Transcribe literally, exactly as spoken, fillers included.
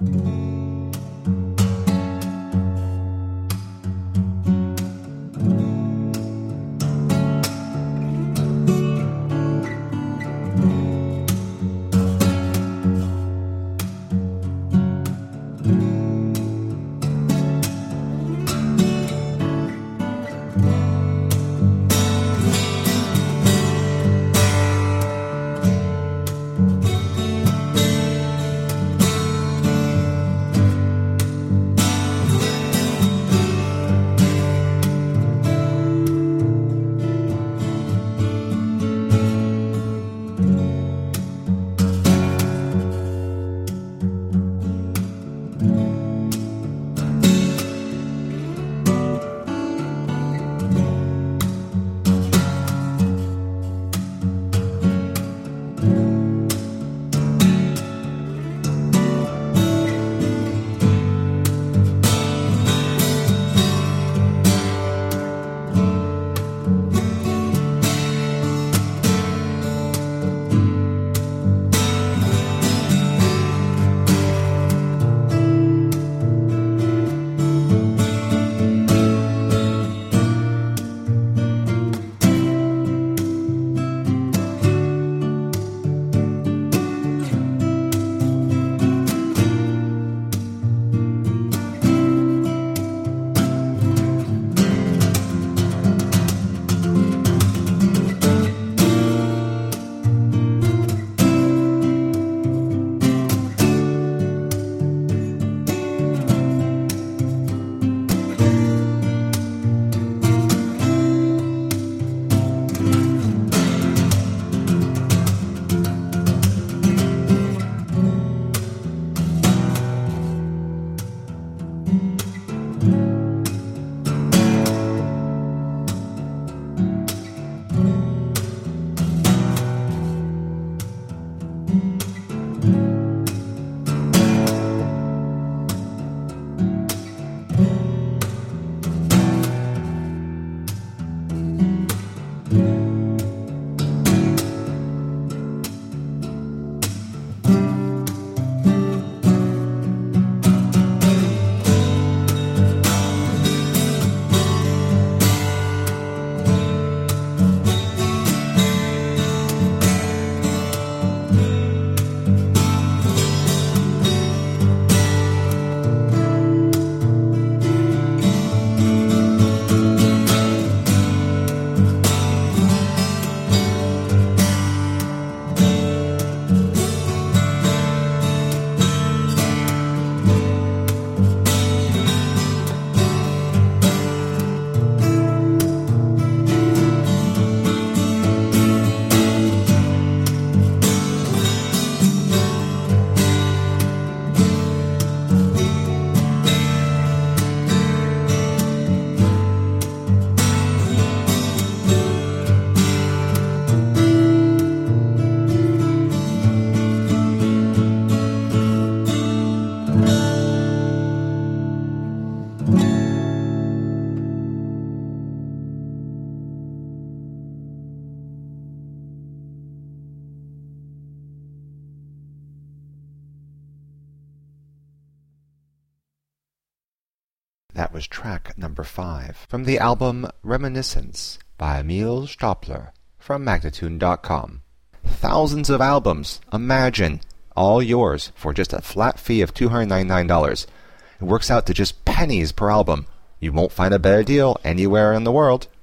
That was track number five from the album Reminiscence by Emil Stopler from Magnatune dot com. Thousands of albums, imagine, all yours for just a flat fee of two hundred ninety-nine dollars. It works out to just pennies per album. You won't find a better deal anywhere in the world.